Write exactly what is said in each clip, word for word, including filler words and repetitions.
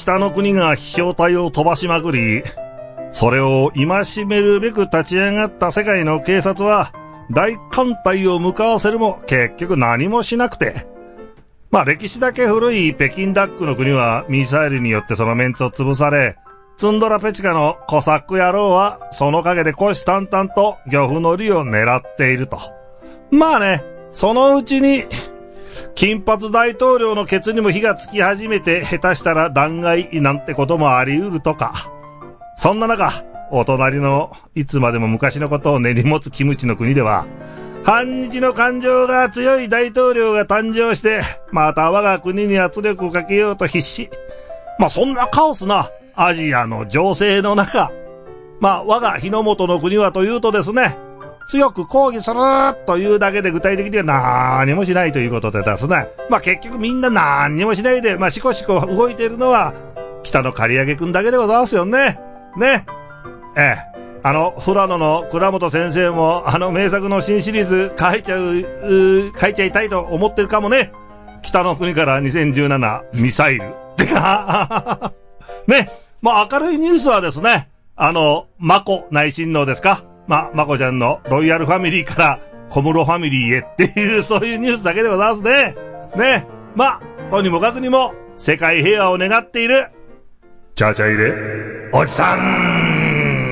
北の国が飛翔体を飛ばしまくり、それを戒めるべく立ち上がった世界の警察は、大艦隊を向かわせるも結局何もしなくて。まあ歴史だけ古い北京ダックの国はミサイルによってそのメンツを潰され、ツンドラペチカのコサック野郎はその陰で虎視眈々と漁夫の利を狙っていると。まあね、そのうちに、金髪大統領のケツにも火がつき始めて下手したら弾劾なんてこともあり得るとか。そんな中、お隣のいつまでも昔のことを根に持つキムチの国では、反日の感情が強い大統領が誕生して、また我が国に圧力をかけようと必死。まあそんなカオスなアジアの情勢の中、まあ我が日の本の国はというとですね、強く抗議するというだけで具体的には何もしないということでですね、まあ結局みんな何にもしないで、まあしこしこ動いているのは北の刈り上げくんだけでございますよね。ね。ええ。あの、富良野の倉本先生も、あの名作の新シリーズ書いちゃう、う書いちゃいたいと思ってるかもね。北の国からにせんじゅうななミサイル。てか、ね。まあ明るいニュースはですね、あの、マコ内親王ですか。まあ、マコちゃんのロイヤルファミリーから小室ファミリーへっていう、そういうニュースだけでございますね。ね。まあ、とにもかくにも、世界平和を願っている、チャチャ入れ、おじさん。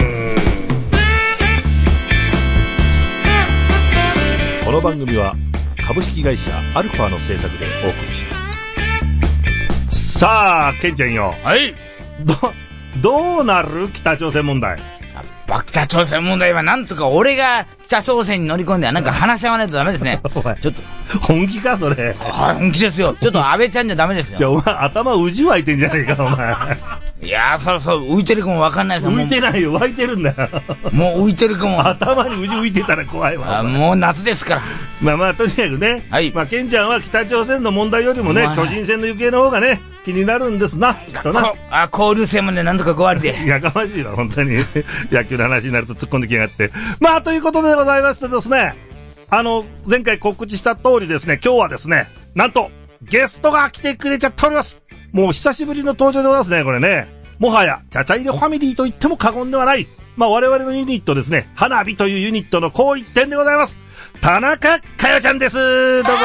この番組は、株式会社アルファの制作でお送りします。 さあ、ケンちゃんよ。 はい。 ど、どうなる北朝鮮問題。 北朝鮮問題はなんとか俺が北朝鮮に乗り込んでなんか話し合わないとダメですね。ちょっと。 本気かそれ。 はい、本気ですよ。ちょっと安倍ちゃんじゃダメですよ。 じゃあお前頭うじ湧いてんじゃねえかお前。 いやー、そろそろ浮いてるかもわかんないですよ。 浮いてないよ、湧いてるんだよ。 もう浮いてるかも。 頭にうじ浮いてたら怖いわ。 あ、もう夏ですから。 まあまあ、とにかくね。 はい。 まあ、ケンちゃんは北朝鮮の問題よりもね、巨人戦の行方の方がね、気になるんですな、きっとな。 あ、交流戦までなんとかご割で。 やかましいわ、本当に。野球の話になると突っ込んできやがって。まあ、ということでございましてですね。あの、前回告知した通りですね、今日はですね、なんと、ゲストが来てくれちゃっております。もう久しぶりの登場でございますね、これね。もはや、チャチャ入れファミリーと言っても過言ではない。まあ、我々のユニットですね、花火というユニットのこう一点でございます。田中かよちゃんです。どうぞ。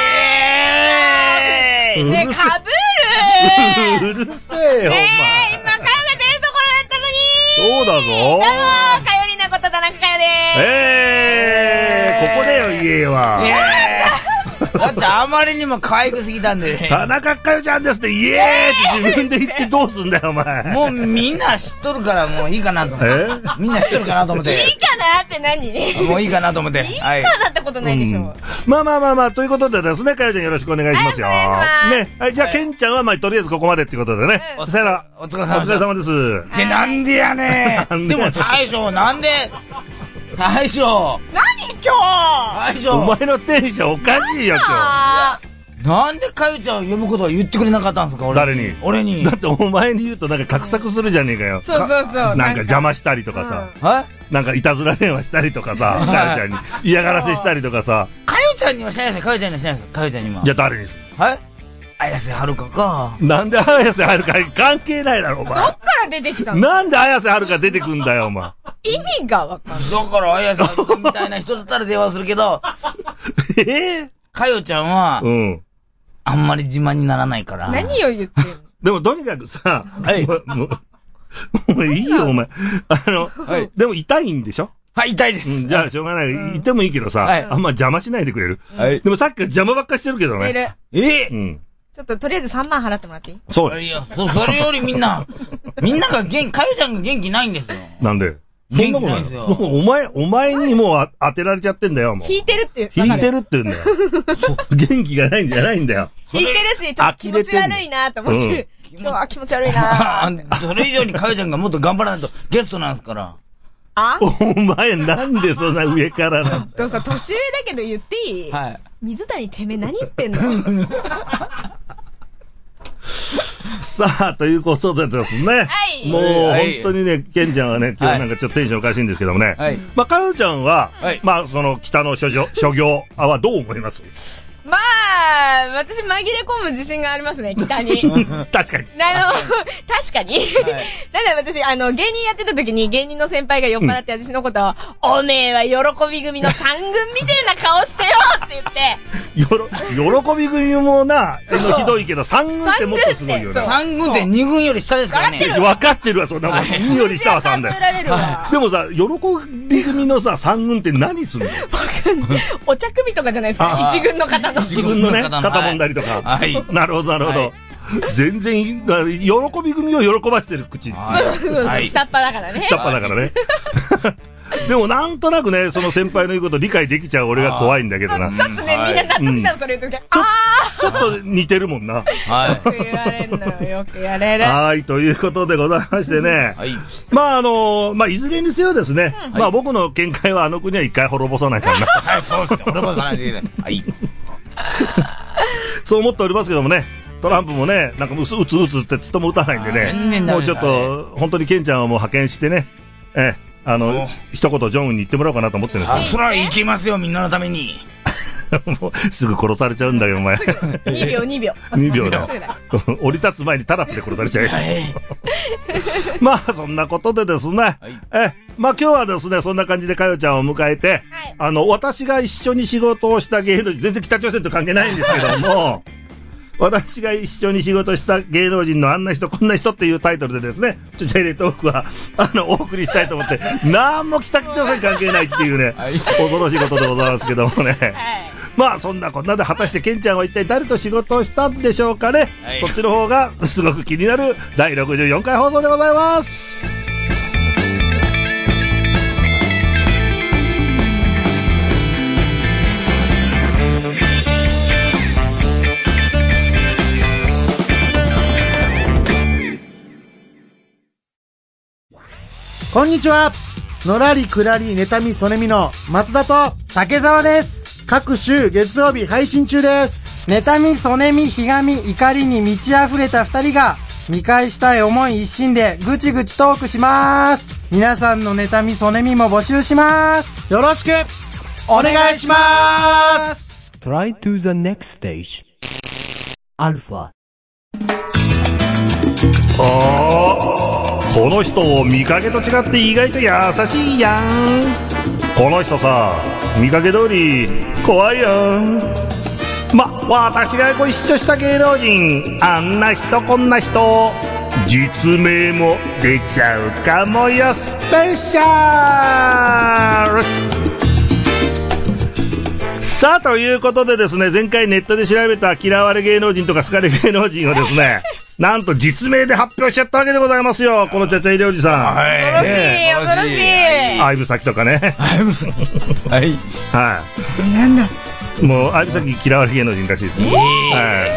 えー、ねえ、かぶるうるせえよ、お前。 ねえ、今、かよが出るところだったのに。 そうだぞ。 どうも、かよりなこと田中かよでーす。 えー、ここだよ、家は。 いやだってあまりにも可愛くすぎたんでね。 田中かよちゃんですって、イエーって自分で言ってどうすんだよ、お前。 もうみんな知っとるからもういいかなと思って。えみんな知っとるかなと思って。 いいかなって何？ もういいかなと思って。 いいかなってことないでしょ。うん、 まあまあまあまあ、ということでですね、かよちゃんよろしくお願いしますよ。はい、ね。はい、じゃあ、ケンちゃんはまあ、とりあえずここまでっていうことでね。 うん、 さよなら。 お疲れ様です。 お疲れ様です。 ってなんでやねん。でも大将、なんで、大将。 何今日大将。 お前のテンションおかしいよ、今日。なんでかよちゃんを呼ぶことは言ってくれなかったんですか俺誰に俺に。 だってお前に言うとなんか画策するじゃねえかよ。 そうそうそう。 なんか邪魔したりとかさ。 うん、 なんかいたずら電話したりとかさ、かよちゃんに嫌がらせしたりとかさ。 かよちゃんにはしないですよ。かよちゃんにはしないですよ。かよちゃんには。 じゃあ誰にする？ はい綾瀬はるかか。 なんで綾瀬はるか関係ないだろ、お前。 どっから出てきたの？ なんで綾瀬はるか出てくんだよ、お前。 意味がわかんない。 だから綾瀬はるかみたいな人だったら電話するけど。 えぇかよちゃんは、うん。あんまり自慢にならないから。 何を言ってんの？ でもとにかくさ、はい。もう、もういいよ、お前。あの、はい。でも痛いんでしょ？ はい、痛いです。 うん、じゃあしょうがない。いてもいいけどさ、はい。あんま邪魔しないでくれる？はい。でもさっきから邪魔ばっかしてるけどね。 してる。 えうん。 ちょっととりあえずさんまん払ってもらっていい？ そう。 いや、そ、それよりみんな、みんなが元気、かよちゃんが元気ないんですよ。 なんで？ 元気ないんですよ。 もうお前、お前にもう当てられちゃってんだよ、もう。 引いてるって。 引いてるって言うんだよ。元気がないんじゃないんだよ。 引いてるし、ちょっと気持ち悪いなと思ってる。今日は気持ち悪いなそれ以上にかよちゃんがもっと頑張らないとゲストなんですから。 あ？ お前なんでそんな上からなんだ。さ、年上だけど言っていい？ はい。 水谷てめえ何言ってんの？ さあ、ということでですね。はい。もう、本当にね、ケンちゃんはね、今日なんかちょっとテンションおかしいんですけどもね。はい。まあ、かよちゃんは、はい、まあ、その、北の諸行、諸行はどう思います？ まあ、私紛れ込む自信がありますね、北に。 確かに。 あの、確かに。はい、なんで私、あの、芸人やってた時に芸人の先輩が酔っ払って私のことを、うん、おめえは喜び組の三軍みてえな顔してよって言って。 よろ、喜び組もな、ひどいけど、三軍ってもっとすごいよね。 三軍って二軍より下ですからね。 分かってるわ、そんなもん。により下はさんだよ。でもさ、喜び組のさ、三軍って何するの？ お茶組とかじゃないですか、一軍の方の。 一軍のね、肩もんだりとか。はい。なるほど、なるほど。全然、喜び組を喜ばしてる口。 はい。下っ端だからね。 下っ端だからね。でもなんとなくね、その先輩の言うこと理解できちゃう俺が怖いんだけどな。 ちょっとね、みんな納得しちゃう、それ言うとき。ああちょっと似てるもんな。 はい。 よく言われるのよ、よくやれる。 はい、ということでございましてね。はい。まああの、まあいずれにせよですね、まあ僕の見解はあの国は一回滅ぼさないからな。 はい、そうですよ。滅ぼさないといけない。はい。 そう思っておりますけどもね。トランプもね、なんかうつうつうつってつっとも打たないんでね。もうちょっと、本当にケンちゃんはもう派遣してね。ええ。あの、一言ジョンウンに言ってもらおうかなと思ってるんですけど。 あ、そら行きますよ、みんなのために。 もうすぐ殺されちゃうんだよ、お前。 にびょう、にびょう。 にびょうだ。降り立つ前にタラップで殺されちゃうよ。まあ、そんなことでですね。はい、え、まあ今日はですね、そんな感じでかよちゃんを迎えて、はい、あの、私が一緒に仕事をした芸能人、全然北朝鮮と関係ないんですけども、私が一緒に仕事した芸能人のあんな人こんな人っていうタイトルでですね、ちょちゃいれトークはあのお送りしたいと思って、なんも北朝鮮関係ないっていうね、はい、恐ろしいことでございますけどもね、はい、まあそんなこんなで果たしてケンちゃんは一体誰と仕事をしたんでしょうかね、はい、そっちの方がすごく気になるだいろくじゅうよんかい放送でございます。 こんにちは。のらりくらり妬みそねみの松田と竹澤です。 各週月曜日配信中です。 妬みそねみひがみ怒りに満ち溢れた二人が見返したい思い一心でぐちぐちトークします。皆さんの妬みそねみも募集します。 よろしくお願いします。 Try to the next stage アルファ。 あー、この人見かけと違って意外と優しいやん。この人さ、見かけ通り怖いやん。ま、私がご一緒した芸能人、あんな人こんな人、実名も出ちゃうかもよスペシャル。さあ、ということでですね、前回ネットで調べた嫌われ芸能人とか好かれ芸能人をですね、なんと実名で発表しちゃったわけでございますよ、このちゃちゃいりょうじさん。 はい、恐ろしい、恐ろしい。 相武咲とかね。 相武咲。はい。 はい。 なんだ。 もう相武咲嫌われ芸能人らしいです。えー、はい。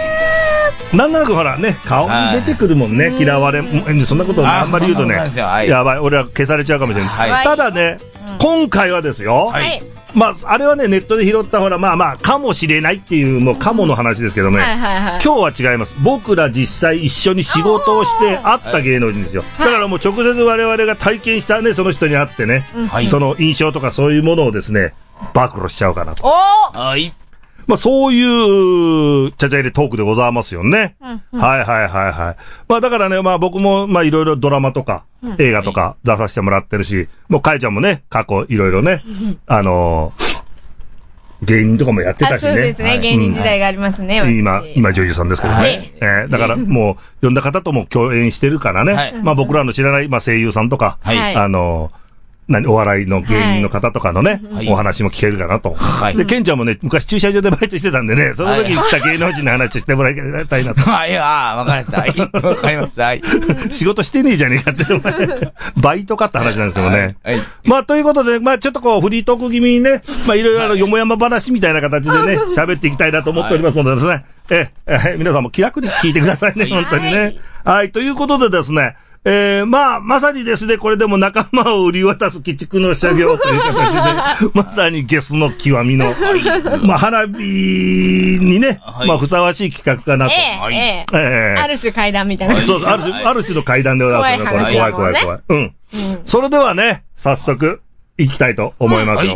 なんなくほらね、顔に出てくるもんね、嫌われ、そんなことあんまり言うとね、やばい、俺は消されちゃうかもしれない。はい、ただね、うん、今回はですよ。はい。まあ、あれはね、ネットで拾ったほら、まあまあ、かもしれないっていう、もうかもの話ですけどね。はいはいはい、今日は違います。僕ら実際一緒に仕事をして会った芸能人ですよ。だからもう直接我々が体験したね、その人に会ってね、はい、その印象とかそういうものをですね、暴露しちゃおうかなと。 おーはい。 まあそういう、ちゃちゃ入れトークでございますよね。うんうん、はいはいはいはい。まあだからね、まあ僕もまあいろいろドラマとか、うん、映画とか出させてもらってるし、もうかいちゃんもね、過去いろいろね、あのー、芸人とかもやってたしね。 そうですね、はい、芸人時代がありますね。 うん、今、今女優さんですけどね。はい、えー、だからもう、呼んだ方とも共演してるからね。はい、まあ僕らの知らない、まあ声優さんとか、はい、あのー、何、お笑いの芸人の方とかのね、はい、お話も聞けるかなと。はい、で、ケンちゃんもね、昔駐車場でバイトしてたんでね、その時に来た芸能人の話をしてもらいたいなと。 はい、ああ、わかりました。はい、わかりました。はい。 仕事してねえじゃねえかって、お前。バイトかって話なんですけどね。はい。はい、まあ、ということで、まあ、ちょっとこう、フリートーク気味にね、まあ、いろいろあの、よもやま話みたいな形でね、喋っていきたいなと思っておりますのでですね。え、え、皆さんも気楽に聞いてくださいね、本当にね。はい、ということでですね、えー、まあ、まさにですね、これでも仲間を売り渡す鬼畜の所業という形で、まさにゲスの極みの、まあ、花火にね、はい、まあ、ふさわしい企画かなと。 えー、えー、えー、ある種階段みたいな。 そう、ある種、ある種の階段でございますね、これ。怖い怖い怖い。うん。うん、それではね、早速、行きたいと思いますよ。はい、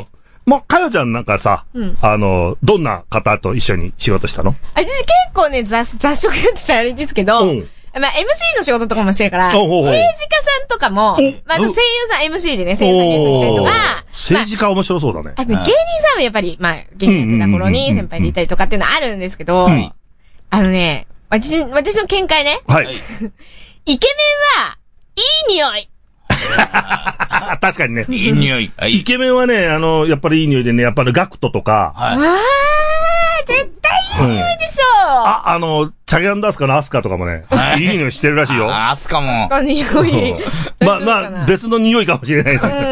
まあ、かよちゃんなんかさ、うん、あの、どんな方と一緒に仕事したの？ 私結構ね、雑、雑食やってたらあれですけど、うん、まあ エムシー の仕事とかもしてるから、政治家さんとかも、まあ、あと声優さん エムシー でね、声優さんゲスト来たりとか、 政治家面白そうだね。 あとね、芸人さんもやっぱり、まあ、芸人やってた頃に先輩でいたりとかっていうのはあるんですけど、うん、あのね、私、私の見解ね。はい。イケメンは、いい匂い。 確かにね。 いい匂い。 イケメンはね、あの、やっぱりいい匂いでね、やっぱりガクトとか。 はい。あー、絶対いい匂いでしょう。 あ、あの、チャゲアンダースカのアスカとかもね、いい匂いしてるらしいよ。 あ、アスカも。 アスカ匂い。 まあまあ、別の匂いかもしれないですけど。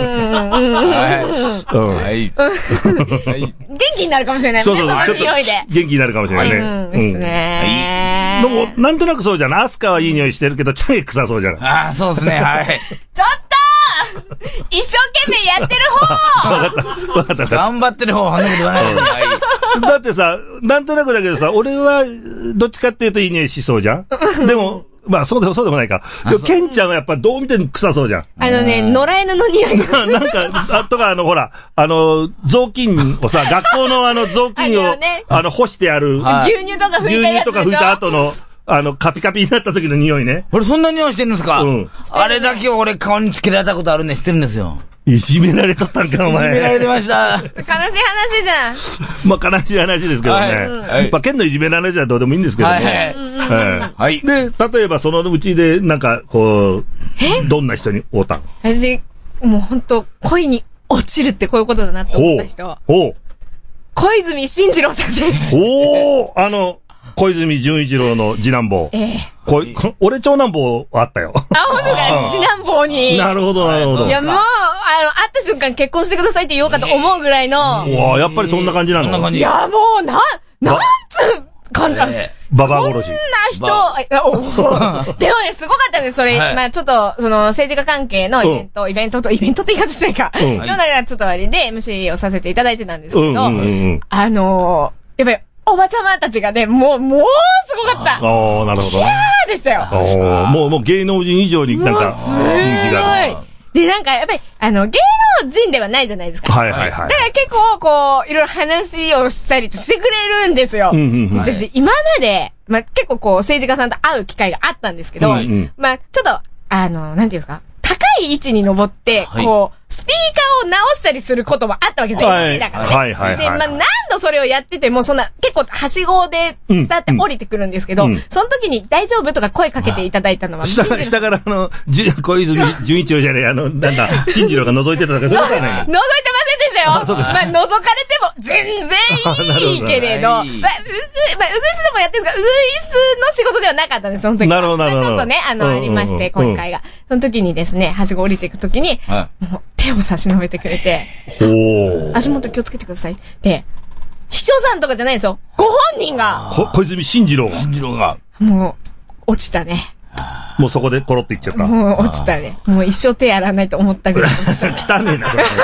はい。 元気になるかもしれないね。そうそう、その匂いで。 元気になるかもしれないね。 うんですね。 でも、なんとなくそうじゃない。アスカはいい匂いしてるけど、チャゲ臭そうじゃない。 ああ、そうですね、はい。 ちょっと一生懸命やってる方わかった。わかった。 頑張ってる方はあんなこと言わないで。 だってさ、なんとなくだけどさ、俺は、どっちかっていうといい匂いしそうじゃんでも、まあ、そうでも、そうでもないか。でも、ケンちゃんはやっぱどう見ても臭そうじゃん。 あのね、野良犬の匂い。 なんか、あとか、あの、ほら、あの、雑巾をさ、学校のあの、雑巾を、あの、干してある。 牛乳とか拭いたやつでしょ。 牛乳とか拭いた後の、あの、カピカピになった時の匂いね。 俺そんな匂いしてるんですか？うん。あれだけは俺顔につけられたことあるんで知ってるんですよ。 いじめられとったんか、お前。 いじめられてました。 悲しい話じゃん。 まあ、悲しい話ですけどね。はい。まあ、県のいじめの話はどうでもいいんですけども。はい。はい。で、例えばそのうちで、なんか、こう、どんな人に会うたん？ 私、もう本当恋に落ちるってこういうことだなって思った人。 おう。 小泉進次郎さんです。 おー、あの、小泉純一郎の次男坊。ええ。こ俺長男坊あったよ。 あ、本当だ、次男坊に。 なるほど、なるほど。 いや、もう、あの、会った瞬間結婚してくださいって言おうかと思うぐらいの。 うわ、やっぱりそんな感じなの？そんな感じ。 いや、もう、な、なんつう、感覚。 ババ殺し。 こんな人、でもね、すごかったんです、それ。まあちょっと、その、政治家関係のイベント、イベントと、イベントって言い方してないか。うん。の中ちょっとあれで エムシー をさせていただいてたんですけど、あの、やっぱり、おばちゃまたちがね、もう、もう、すごかった。ああ、なるほど。 キャーでしたよ。 もう、もう芸能人以上になんか、人気が。 で、なんか、やっぱり、あの、芸能人ではないじゃないですか。 はいはいはい。 だから結構、こう、いろいろ話をしたりとしてくれるんですよ。うんうんうん、私、今まで、まあ、結構こう、政治家さんと会う機会があったんですけど、うんうん、まあ、ちょっと、あの、なんていうんですか、高い位置に登って、はい、こう、スピーカーを直したりすることもあったわけですよ。はい、エムシー だからね。はいはいはい。で、まあ、何度それをやってても、そんな、結構、はしごで伝って降りてくるんですけど、うんうん、その時に大丈夫とか声かけていただいたのは、 下、下からあの、じ、小泉純一郎じゃねえ、あの、なんだ、進次郎が覗いてたとか、そういうことはない。 覗いてませんでしたよ。あ、そうです。まあ、覗かれても全然いいけれど、まあ、うぐ、まあ、うぐいすでもやってるんですが、うぐいすの仕事ではなかったんです、その時は。 なるほど、なるほど。 ちょっとね、あの、ありまして、今回が。その時にですね、はしご降りていく時に、もう手を差し伸べてくれて、足元気をつけてください。で、秘書さんとかじゃないですよ。ご本人が。 小泉進次郎が。 進次郎が。 もう、落ちたね。 もうそこでコロっていっちゃった。 もう落ちたね。もう一生手やらないと思ったぐらい落ちた。 汚ねえな、それ。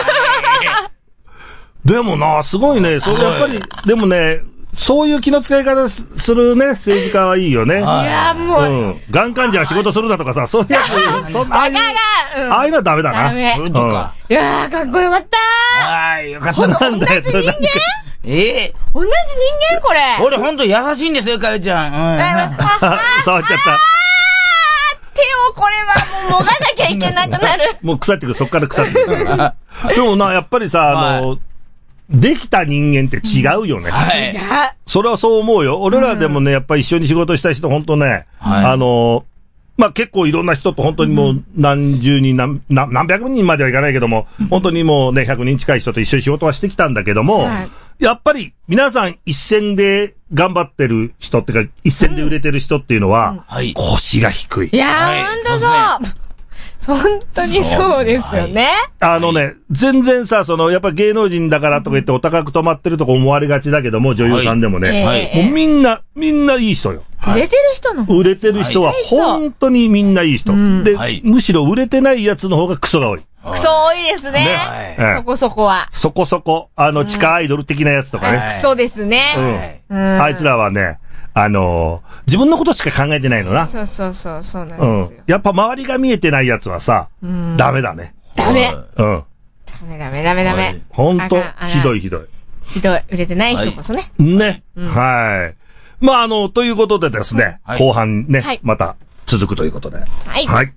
でもな、すごいね。それやっぱり、でもね、そういう気の使い方するね、政治家はいいよね。いや、もう。うん。 がん患者は仕事するだとかさ、そういうやつ、そんな、ああいう、ああいうのはダメだな。 ダメ。うん。いやー、かっこよかったー。はい、よかった。なんだよ、同じ人間ええ。同じ人間これ。 俺ほんと優しいんですよ、かよちゃん。うん。 触っちゃった。 手をこれはもうもがなきゃいけなくなる。 もう腐ってくる、そっから腐ってくる。でもな、やっぱりさ、あの、できた人間って違うよね。 はい。 それはそう思うよ。俺らでもね、やっぱり一緒に仕事した人、ほんとね、はい、あの、まあ、結構いろんな人と本当にもう何十人、何、何百人まではいかないけども、本当にもうね、ひゃくにん近い人と一緒に仕事はしてきたんだけども、はい、やっぱり皆さん一線で頑張ってる人っていうか、一線で売れてる人っていうのは、うん、腰が低い。 いやー、ほんとそう。本当にそうですよね。 あのね、全然さ、その、やっぱ芸能人だからとか言ってお高く止まってるとか思われがちだけども、女優さんでもね。はい、もうみんな、みんないい人よ。 売れてる人の売れてる人は本当にみんないい人。で、はい、むしろ売れてないやつの方がクソが多い。 クソ多いですね。ね、そこそこは。 そこそこ、あの、地下アイドル的なやつとかね。 クソですね。 うん。あいつらはね、あのー、自分のことしか考えてないのな。 そうそうそう、そうなんですよ。 うん。やっぱ周りが見えてないやつはさ、ダメだね。 ダメ。 うん。 ダメダメダメダメ。 ほんとあかんあかんひどいひどい。 ひどい。売れてない人こそね。 ね。はい。まあ、あの、ということでですね、 はい後半ね、 はいまた続くということで。 はい。 はい。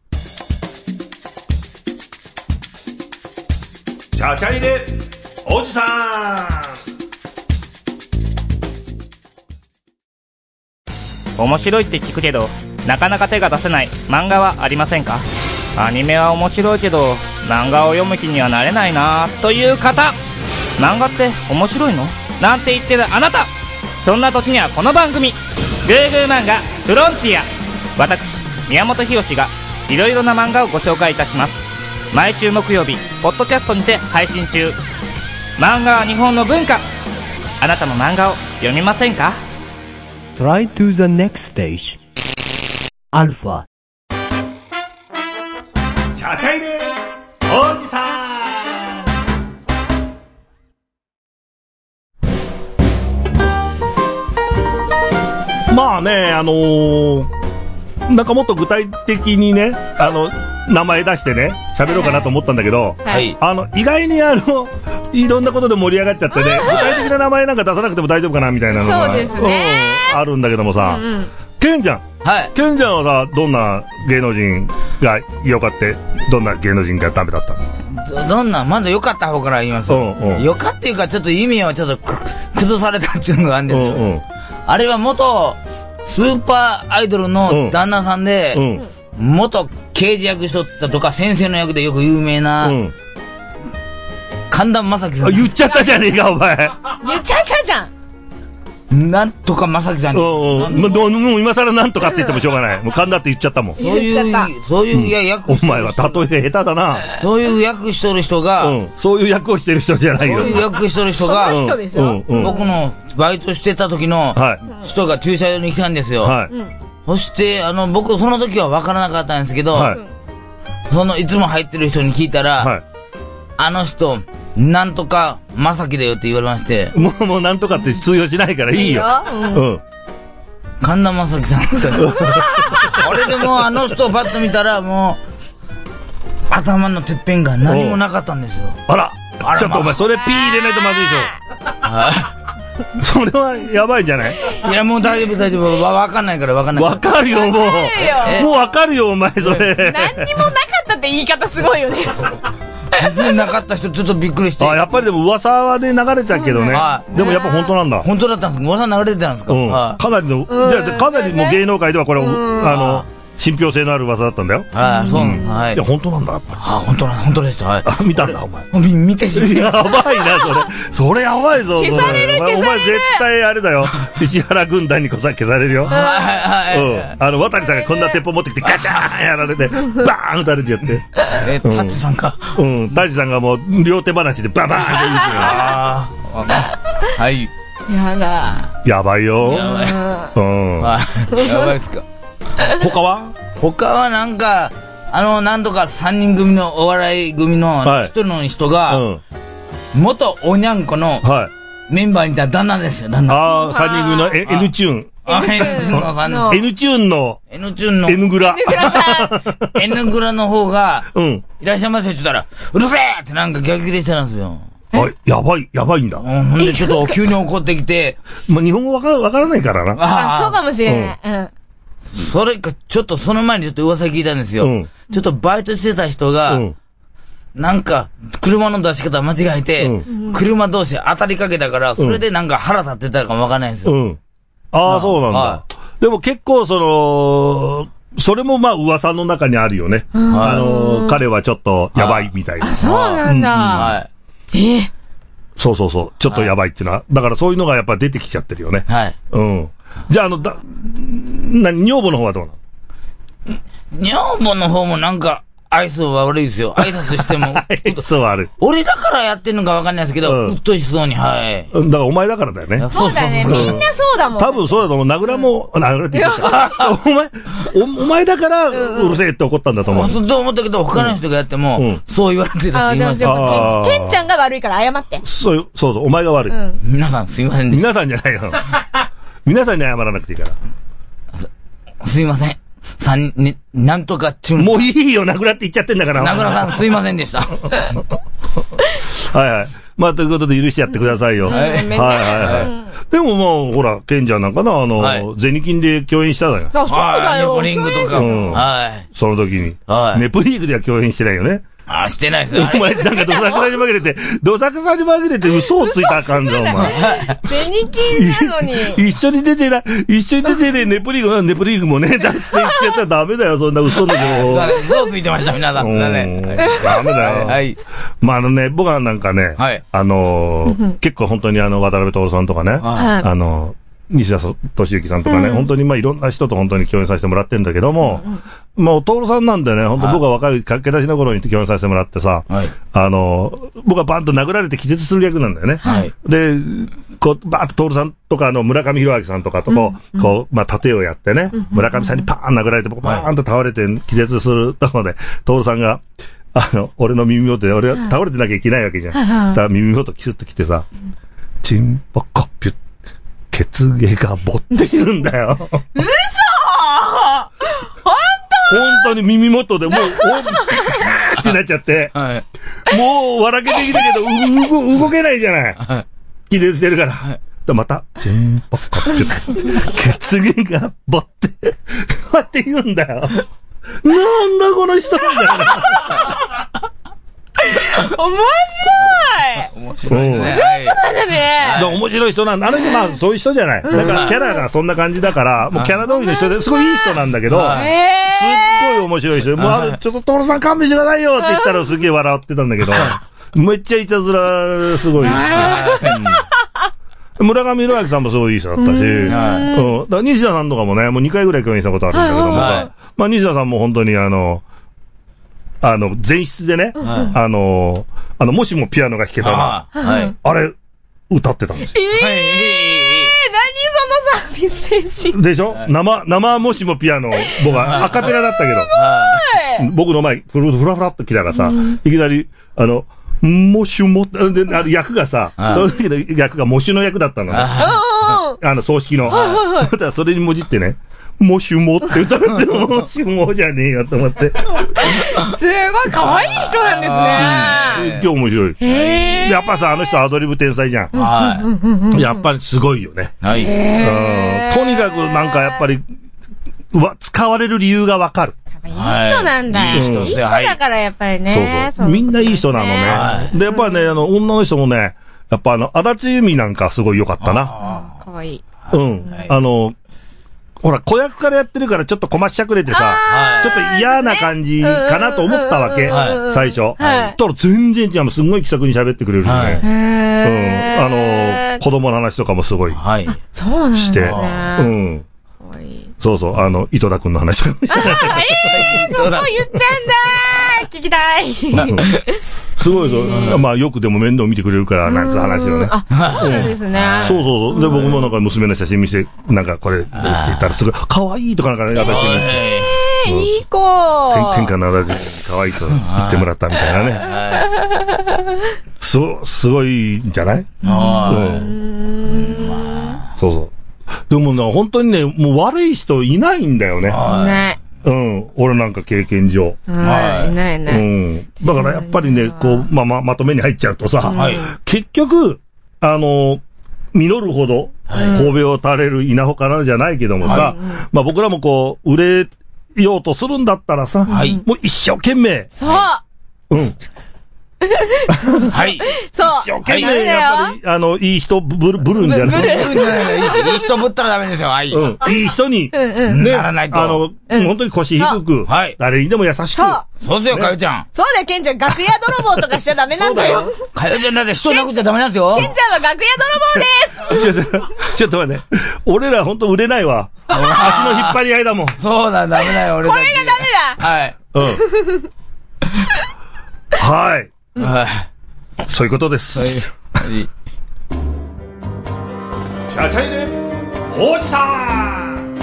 ちゃちゃ入れ、おじさん。 面白いって聞くけどなかなか手が出せない漫画はありませんか？アニメは面白いけど漫画を読む気にはなれないなという方、漫画って面白いの？なんて言ってるあなた、そんな時にはこの番組グーグー漫画フロンティア、私宮本浩がいろいろな漫画をご紹介いたします。毎週木曜日ポッドキャストにて配信中。漫画は日本の文化、あなたも漫画を読みませんか？ Try to the next stage. Alpha. ちゃちゃ入れ、おじさん。まあね、あのー、なんかもっと具体的にね、あの、名前出してね、喋ろうかなと思ったんだけど、 はい。 あの、意外にあの、いろんなことで盛り上がっちゃってね、具体的な名前なんか出さなくても大丈夫かなみたいなのが。 そうですねうんあるんだけどもさ、 うんうんケンちゃん。 はい。 ケンちゃんはさ、どんな芸能人が良かって、どんな芸能人がダメだったの？ どどんな、まず良かった方から言います。 うんうん良かっていうか、ちょっと意味をちょっとく崩されたっていうのがあるんですよ。 うんうん。 あれは元、スーパーアイドルの旦那さんで、 うん。 元刑事役しとったとか、先生の役でよく有名な、 うん。 神田正輝さあ、言っちゃったじゃねえか、お前。 言っちゃったじゃん。 ん。なんとか正輝さんに。 うんうん。もうどう、もう今更なんとかって言ってもしょうがない。もう神田って言っちゃったもん。 そういう言っちゃっ、 そういうや役おしとる前は例え下手だな。 そういう役しとる人が、 うん。そういう役をしてる人じゃないよ。 そういう役しとる人が、 その人でしょうんうん。 僕のバイトしてた時のはい。 人が駐車場に来たんですよ。 はい。 そして、あの、僕その時は分からなかったんですけど、 はい。 そのいつも入ってる人に聞いたら、 はい。 あの人、なんとか、まさきだよって言われまして、 もう、もうなんとかって通用しないからいいよ。うん。 神田正輝さんだったんです俺でもあの人をパッと見たら、もう、頭のてっぺんが何もなかったんですよ。 あらあら。 ちょっとお前、それピー入れないとまずいでしょ。それはやばいんじゃない？ いや、もう大丈夫大丈夫。わ、わかんないからわかんない。 わかるよ、もう。 えもうわかるよ、お前、それ。 何にもなかったって言い方すごいよね。 ねなかった人ちょっとびっくりして。 あ、やっぱりでも噂で流れてたけどねは。 でもやっぱ本当なんだ。 本当だったんですか？噂流れてたんですか？ うん。 はいかなりの、じゃあかなりもう芸能界ではこれ、あの、信憑性のある噂だったんだよ。 はい、そうなんです。はいいや、。本当なんだ、やっぱり。 あ、本当な、本当です。はい。 あ、見たんだ、お前。 み見てしまやばいな、それ。それやばいぞ、それ。 消されるお前消されるお前絶対あれだよ。石原軍団にこさ消されるよ。 はいはいはい。 うん。あの、渡さんがこんな鉄砲持ってきてガチャーンやられて、バーン撃たれてやって。 え、タッチさんか。 うん。大地さんがもう両手話でババーンって言うああ。はい。 やだ。 やばいよ。 やばい。 うん。 はい。やばいですか。 他は他はなんか、あの、なんとか三人組のお笑い組のはい一人の人うが、 ん。 元おにゃんこのはい。 メンバーにいた旦那ですよ、旦那。 ああ、三人組のえ N チューン。 あ、N の三人。 N チューンの N チューンの N グラ。 N グラの方が、 うん。 いらっしゃいませって言ったら、うるせえってなんか逆ギレしてたんですよ。 あ、やばい、やばいんだ。 うん、ほんでちょっと急に怒ってきて、 まあ、日本語わかわからないからな。 あ、そうあかもしれない。うん。 それか、ちょっとその前にちょっと噂聞いたんですよ。 うんちょっとバイトしてた人が、 うん。 なんか、車の出し方間違えて、 う車同士当たりかけたから、それでなんか腹立ってたかもわかんないんですよ。 うん。ああ、そうなんだは。 でも結構その、それもまあ噂の中にあるよね。あの、彼はちょっとやばいみたいな。 そうなんだ。 はい。 えそうそうそう。ちょっとやばいっていうのは。だからそういうのがやっぱ出てきちゃってるよね。 はい。 うん。じゃああの、だ、な、女房の方はどうなの？ 女房の方もなんか、愛想は悪いですよ。挨拶しても。 そうある。 俺だからやってんのかわかんないですけど、 うんうっとしそうに、はい。 うんだからお前だからだよね。 そうだね。 そうそうみんなそうだもん。 多分そうだと思う。名倉も、名倉って言ってた。お前、お、お前だから、うるせえって怒ったんだと思う。 そうと思ったけど、他の人がやっても、 うんそう言われてたあー、 って言いました。 でもでもあーケン、ケンちゃんが悪いから謝って。 そう、そうそう、お前が悪い。 うん。 皆さんすいませんでし皆さんじゃないよ。皆さんに謝らなくていいから。 た。すいません。三人、ね、なんとかチュン。 もういいよ、名倉って言っちゃってんだから。 名倉さんすいませんでした。 はいはい。まあ、ということで許してやってくださいよ。はいはいはい。でもまあ、ほら、ケンちゃんなんかな、あの、はい、銭金で共演したのよ。 あ、そうだよ。 ネプリーグとか。 うん。はい。その時に。はい。ネプリーグでは共演してないよね。 あ、してないですよ。 お前、なんか、どさくさに紛れて、どさくさに紛れて嘘をついたらあかんぞ、お前。 銭金なのに。 一緒に出てな、一緒に出てね、ネプリーグ、ネプリーグもね、だって言っちゃったらダメだよ、そんな嘘の情報。 嘘をついてました、皆さん。ダメだよ。はい。まあ、あのね、僕はなんかね、はい。あのー、結構本当にあの、渡辺徹さんとかね、はい。あのー、西田敏行さんとかね、うん、本当にまあいろんな人と本当に共演させてもらってんだけども、うん、もう徹さんなんでね、本当僕は若い駆け出しの頃に共演させてもらってさ、はい、あの、僕はバンと殴られて気絶する役なんだよね。はい、で、こう、バーッと徹さんとかあの村上弘明さんとかとこう、うん、こう、まあ盾をやってね、うん、村上さんにパーン殴られて僕バーンと倒れて気絶するところで、徹さんが、あの、俺の耳元で俺は倒れてなきゃいけないわけじゃん。だから耳元キスッと来てさ、チンポコピュッ血毛がぼって言うんだよ。嘘本当本当に耳元でもう、おってなっちゃって、はい、もう笑けてきたけど、動、動けないじゃない。はい、気絶してるから。はい、でまた、チンポコピュッ血毛がぼって、こうやって言うんだよ。なんだこの人みたいな。 面白い面白いね。 面白い人なんだね。 面白い人なんだ。あの人、まあ、そういう人じゃない。だからキャラがそんな感じだから、もうキャラ通りの人ですごいいい人なんだけど、すっごい面白い人。もうあの、ちょっとトロさん勘弁してくださいよって言ったらすげえ笑ってたんだけど、めっちゃいたずら、すごい好き。村上弘明さんもすごいいい人だったし、うん。だから西田さんとかもね、もうにかいぐらい共演したことあるんだけども、まあ西田さんも本当にあの、あの、前室でね、はい、あの、あの、もしもピアノが弾けたら、あ,、はい、あれ、歌ってたんですよ。 えー、はい、何そのサービス精神。 でしょ、はい、生、生もしもピアノ、僕はアカペラだったけど、僕の前、ふらふらっと来たらさ、いきなり、あの、もしも、で、あの役がさ、その時の役がもしの役だったのね。あの、葬式の。だからそれにもじってね、もしもって歌ってもしもじゃねえよと思って。 すごい可愛い人なんですね。 今日面白い。へやっぱさ、あの人アドリブ天才じゃん。はい。やっぱりすごいよね。はい。うん。とにかくなんかやっぱり、わ、使われる理由がわかる。 いい人なんだ。いい人だからやっぱりね。 そうそう。みんないい人なのね。で、やっぱりね、あの、女の人もね、やっぱあの、足立由美なんかすごい良かったな。 可愛い。 うん。あの、ほら、子役からやってるからちょっとこましゃくれてさ、ちょっと嫌な感じかなと思ったわけ、最初。たら全然違う、すんごい気さくに喋ってくれるよね。うん。あの、子供の話とかもすごい。はい。 そうなんですね。 うん。そうそう、あの、糸田くんの話とか。 ああ、ええ、そこ言っちゃうんだ聞きたい。 すごいそう。まあ、よくでも面倒見てくれるから、なんつう話をね。 あ、そうなんですね。 そうそうそう。で、僕もなんか娘の写真見せて、なんかこれ、って言ったらすごい、可愛いとかなんかね、私に。 ええ、いい子。 天下の私に可愛いと言ってもらったみたいなね。そう、すごいんじゃない？うん。そうそう。でもね、本当にね、もう悪い人いないんだよね。 ない。 うん。俺なんか経験上。 はい。いないね。 うん。だからやっぱりね、こう、まあまあ、まとめに入っちゃうとさ、はい、結局、あの、実るほど、神戸を垂れる稲穂からじゃないけどもさ、はい、まあ僕らもこう、売れようとするんだったらさ、はい、もう一生懸命。 そう。 うん。 はい。 そう。 一生懸命、やっぱり、あの、いい人ぶる、ぶるんじゃない。 ぶるんじゃない。いい人ぶったらダメですよ。はい。 うん。いい人に、ね、ならないと。あの、本当に腰低く、はい。誰にでも優しく。そう。 そうですよ、かよちゃん。 そうだよ、ケンちゃん。楽屋泥棒とかしちゃダメなんだよ。 かよちゃんなんて人殴っちゃダメなんですよ。 ケンちゃんは楽屋泥棒です。 ちょっと、ちょっと待って。俺ら本当売れないわ。足の引っ張り合いだもん。 そうだ、ダメだよ、俺たち。 これがダメだ。はい。 うん。はい。はい。そういうことです。はい。チャチャイで、おじさん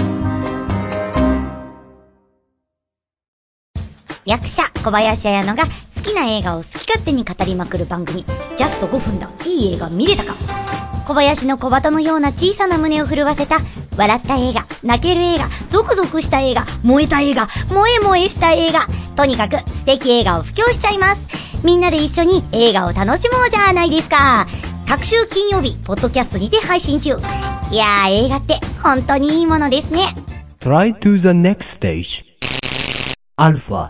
役者、小林彩乃が好きな映画を好き勝手に語りまくる番組、ジャストごふんだ、いい映画見れたか。小林の小鳩のような小さな胸を震わせた、笑った映画、泣ける映画、ゾクゾクした映画、燃えた映画、萌え萌えした映画、とにかく素敵映画を布教しちゃいます。 みんなで一緒に映画を楽しもうじゃないですか。各週金曜日、ポッドキャストにて配信中。いやー、映画って本当にいいものですね。 Try to the next stage. アルファ。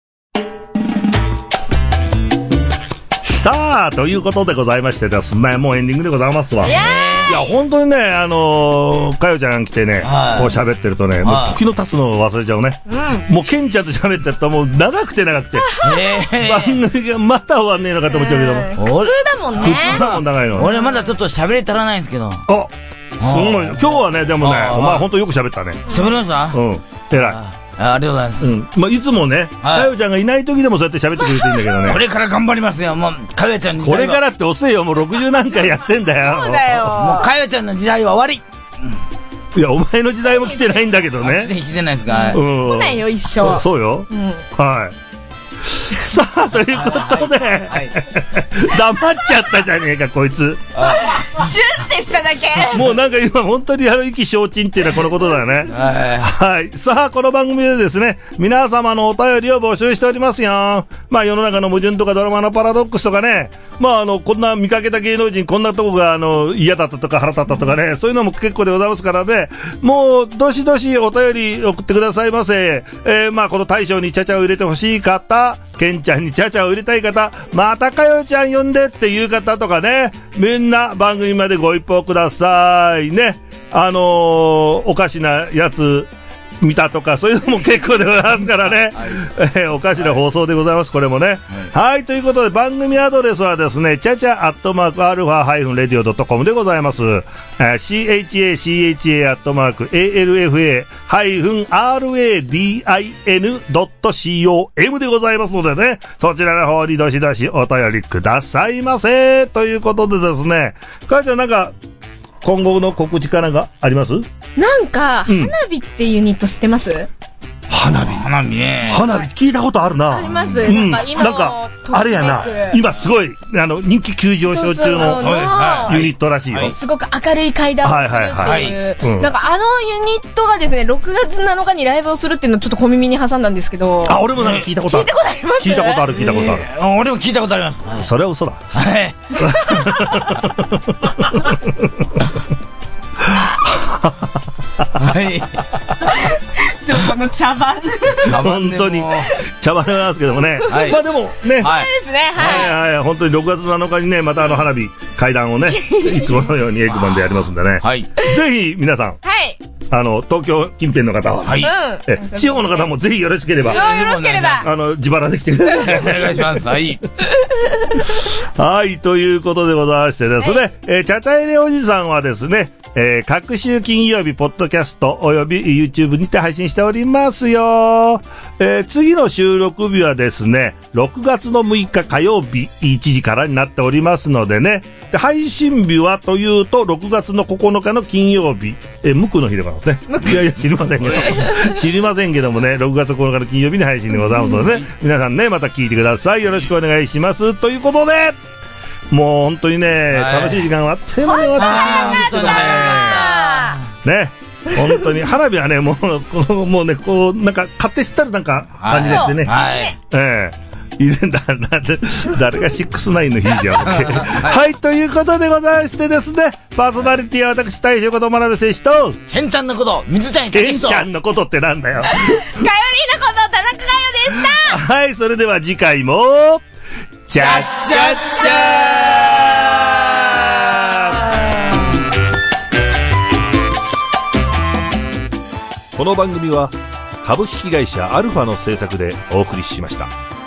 さあ、ということでございましてですね、もうエンディングでございますわ。いやいや、本当にね、あのー、かよちゃん来てね、はい、こう喋ってるとね、もう時の経つのを忘れちゃうね。うん、もうケンちゃんと喋ってるともう長くて長くて、番組がまた終わんねえのかと思っちゃうけども。 普通だもんね。 普通だもん長いの。 俺まだちょっと喋れ足らないんですけど。 あ、すごい。今日はね、でもね、お前本当よく喋ったね。 喋りました？ うん。偉い。 あ, ありがとうございます。うん。 まあ、いつもね、かよちゃんがいない時でもそうやって喋ってくれてるんだけどね。 これから頑張りますよ、もう、かよちゃんの時代は。 これからって遅いよ、もうろくじゅう何回やってんだよ。 そうだよ。 もうかよちゃんの時代は終わり。いや、お前の時代も来てないんだけどね。 来て、来てないですか？ うん。 来ないよ、一生。 そうよ。うん。はい。さあ、ということで、はいはい、黙っちゃったじゃねえか、こいつ。 シュンってしただけ。 もうなんか今本当にあの意気消沈っていうのはこのことだよね。はい。はい。さあ、この番組でですね、皆様のお便りを募集しておりますよ。まあ世の中の矛盾とかドラマのパラドックスとかね、まああの、こんな見かけた芸能人、こんなとこがあの、嫌だったとか腹立ったとかね、そういうのも結構でございますからね、もう、どしどしお便り送ってくださいませ。えー、まあこの大賞にチャチャを入れてほしい方、ケンちゃんにチャチャを入れたい方、またかよちゃん呼んでっていう方とかね、みんな番組までご一報くださいね。あのー、おかしなやつ見たとかそういうのも結構でございますからね、はい、えー、おかしな放送でございます、これもね、はい、はい、ということで番組アドレスはですね、チャチャアットマークアルファハイフンレディオドットコムでございます。えー、シーエイチエーシーエイチエー アットマーク エーエルエフエー ハイフン アールエーディーアイエヌ ドット シーオーエム でございますのでね、そちらの方にどしどしお便りくださいませ。ということでですね、かーちゃんなんか今後の告知かなんかあります？ なんか、うん、花火ってユニット知ってます？ 花火花火ね。 花火聞いたことあるな。 あります。 うん、 なんか今なんかあれやな。今すごいあの人気急上昇中のユニットらしいよ。 すごく明るい階段をするっていう。はいはいはい、なんかあのユニットがですね、ろくがつなのかにライブをするっていうのをちょっと小耳に挟んだんですけど。 あ、俺もなんか聞いたことある。 聞いたことあります。 聞いたことある聞いたことある。 えー、俺も聞いたことあります。 はい、それは嘘だ。はい。 はい。 でもこの茶番本当に茶番なんですけどもね、はい、まあでもね、 はい、そうですね、はい、 はいはい、本当にろくがつなのかにね、またあの花火会談をねいつものようにエッグマンでやりますんでね、はい、ぜひ皆さん、はい、あの東京近辺の方は、はい、え地方の方もぜひよろしければ、 よろしければあの自腹で来てください。 お願いします。はい。 はい、ということでございましてですね、はい、えー、チャチャエレおじさんはですね、えー、各週金曜日ポッドキャストおよび YouTube にて配信しておりますよ。えー、次の収録日はですね、ろくがつのむいか火曜日いちじからになっておりますのでね。で、配信日はというとろくがつのここのかの金曜日、えー、無垢の日でございますね。いやいや知りませんけど知りませんけどもね、ろくがつここのかの金曜日に配信でございますのでね、皆さんねまた聞いてください。よろしくお願いしますということで、もう本当にね、はい、楽しい時間はあっという間に終わってしまいましたね。本当に花火はね、もうこのもうね、こうなんか勝手知ったるなんか感じでしてね、はい、ええー、以前だ誰がシックスナインの日じゃん、はい、はい、ということでございましてですね、パーソナリティは私大将こと真鍋誠司とケンちゃんのこと水谷武史とケンちゃんのことってなんだよかよりのこと田中かよでした。 はい、それでは次回もチャッチャッチャー。この番組は株式会社アルファの制作でお送りしました。